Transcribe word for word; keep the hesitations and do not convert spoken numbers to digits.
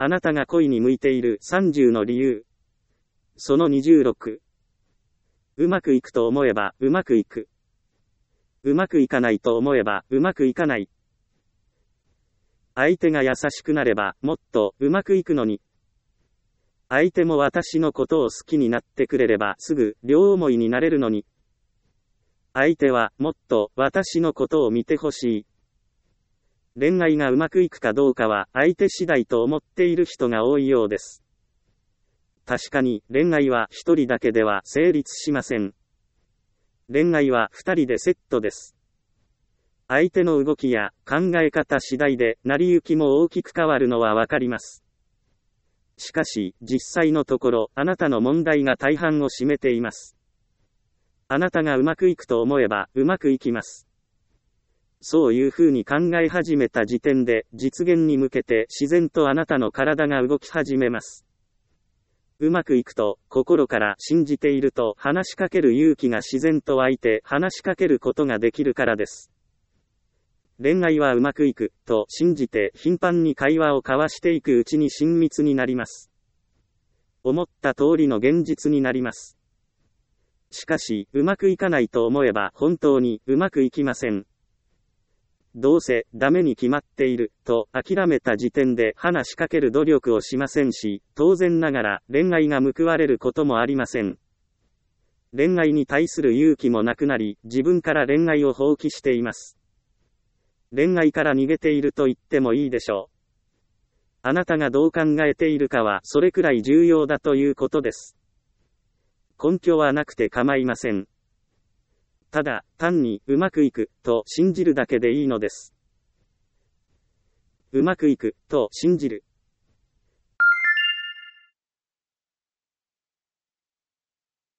あなたが恋に向いているさんじゅうの理由。そのにじゅうろく。うまくいくと思えばうまくいく。うまくいかないと思えばうまくいかない。相手が優しくなればもっとうまくいくのに。相手も私のことを好きになってくれればすぐ両思いになれるのに。相手はもっと私のことを見てほしい。恋愛がうまくいくかどうかは相手次第と思っている人が多いようです。確かに恋愛は一人だけでは成立しません。恋愛は二人でセットです。相手の動きや考え方次第で成り行きも大きく変わるのはわかります。しかし実際のところあなたの問題が大半を占めています。あなたがうまくいくと思えばうまくいきます。そういうふうに考え始めた時点で実現に向けて自然とあなたの体が動き始めます。うまくいくと心から信じていると話しかける勇気が自然と湧いて話しかけることができるからです。恋愛はうまくいくと信じて頻繁に会話を交わしていくうちに親密になります。思った通りの現実になります。しかしうまくいかないと思えば本当にうまくいきません。どうせダメに決まっていると諦めた時点で話しかける努力をしませんし、当然ながら恋愛が報われることもありません。恋愛に対する勇気もなくなり、自分から恋愛を放棄しています。恋愛から逃げていると言ってもいいでしょう。あなたがどう考えているかはそれくらい重要だということです。根拠はなくて構いません。ただ、単にうまくいくと信じるだけでいいのです。うまくいくと信じる。